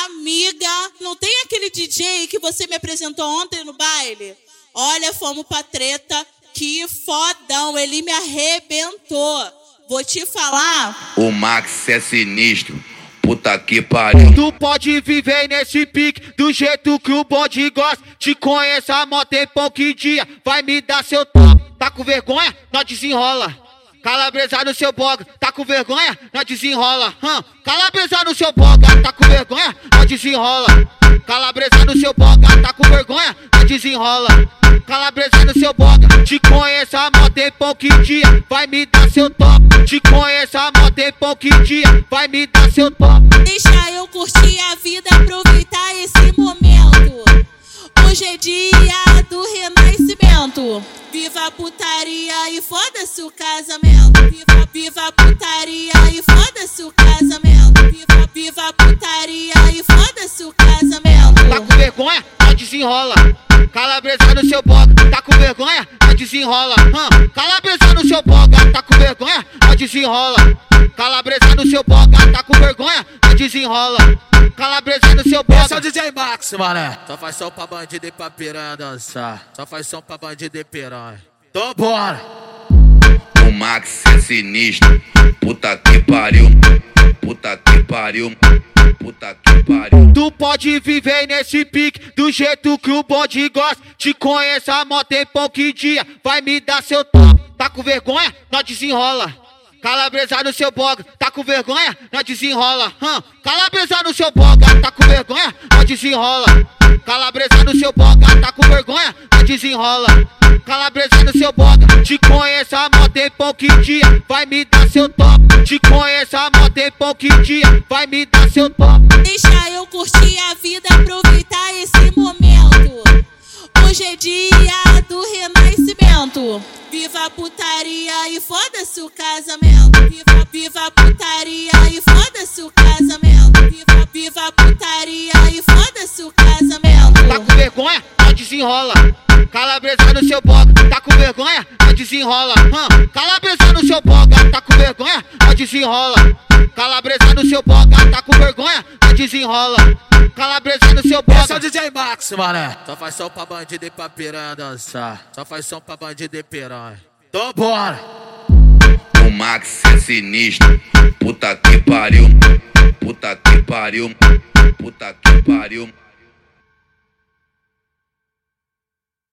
Amiga, não tem aquele DJ que você me apresentou ontem no baile? Olha, fomos pra treta, que fodão, ele me arrebentou. Vou te falar. O Max é sinistro, puta que pariu. Tu pode viver nesse pique do jeito que o bonde gosta. Te conheço há mó tempão, que dia vai me dar seu top. Tá com vergonha? Nós desenrola. Calabresa no seu boga, tá com vergonha? Nós desenrola. Calabresa no seu boga, tá com vergonha? Nós desenrola. Calabresa no seu boga, tá com vergonha? Nós desenrola. Calabresa no seu boga, te conheço há mó tempão, que dia vai me dar seu top. Te conheço há mó tempão, que dia vai me dar seu top. Deixa eu curtir a vida, aproveitar esse momento. Hoje é dia do renascimento. Viva a putaria e foda-se o casamento. Viva a putaria e foda-se o casamento. Viva a putaria e foda-se o casamento. Tá com vergonha? Nós desenrola. Calabresa no seu boga, tá com vergonha? Nós desenrola. Calabresa no seu boga, tá com vergonha? Nós desenrola. Calabresa no seu boga, tá com vergonha? Nós desenrola. Calabresa no seu boga. Esse é o DJ Max, mané. Só faz som pra bandido e pra piranha dançar. Só faz som pra bandido e piranha. Então bora. O Max é sinistro, puta que pariu. Puta que pariu. Puta que pariu. Tu pode viver nesse pique do jeito que o bonde gosta. Te conheço há mó tempão, que dia vai me dar seu top. Tá com vergonha? Nós desenrola. Calabresa no seu boga, tá com vergonha? Nós desenrola. Calabresa no seu boga, tá com vergonha? Nós desenrola. Calabresa no seu boga, tá com vergonha? Nós desenrola. Calabresa no seu boga, te conheço há mó tempão, que dia vai me dar seu top. Te conheço há mó tempão, que dia vai me dar seu top. Deixa eu curtir a vida, aproveitar esse momento. Hoje é dia do renascimento. Viva a putaria e foda-se o casamento. Viva a putaria e foda-se o casamento. Viva a putaria e foda-se o casamento. Tá com vergonha? Nós desenrola. Calabresa no seu boga, tá com vergonha? Nós desenrola. Calabresa no seu boga, tá com vergonha? Nós desenrola. Calabresa no seu boga, tá com vergonha? Nós desenrola. Calabresa no seu boga. Esse é o DJ Max, mané. Só faz som pra bandido e pra piranha dançar. Só faz som pra bandido e piranha. Então bora. O Max é sinistro, puta que pariu. Puta que pariu. Puta que pariu.